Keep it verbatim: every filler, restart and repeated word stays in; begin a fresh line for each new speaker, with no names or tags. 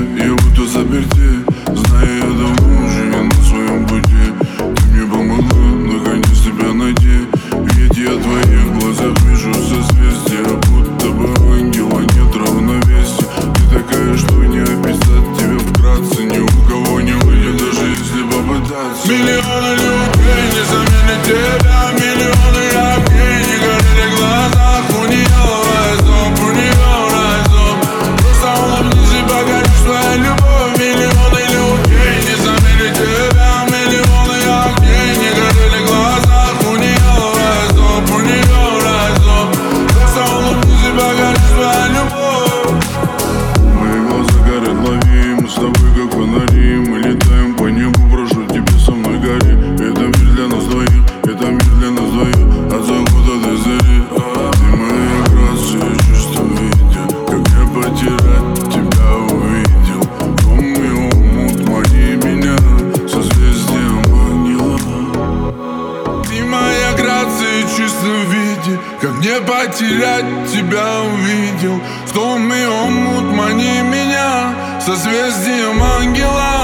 я будто заперти. Зная, я давно уже не на своем пути. Ты мне помогла, наконец тебя найти. Ведь я в твоих глазах вижу созвездия, будто бы ангела нет равновесия. Ты такая, что не описать тебя вкратце. Ни у кого не выйдет, даже если попытаться.
Миллионы людей не заменят тебя. Миллионы огней не горели в глазах. У нее райзоп, у нее райзоп. Просто улыбнись и погоришь твоя любовь. Миллионы людей не заменят тебя. Миллионы огней не горели в глазах. У нее райзоп, у нее райзоп. Просто улыбнись и погоришь твоя любовь.
Мои глаза горят, лови, мы с тобой как фонари. Мы летаем по небу, прошу тебя со мной гори. Это мир для нас двоих, это мир для нас двоих. От заката до зари. Ты моя грация, чувство видел. Как не потерять тебя увидел. Думай, умут, мани меня созвездием ангела.
Ты моя грация, чисто в виде. Как не потерять тебя увидел. В том и омут, мани меня созвездием ангела.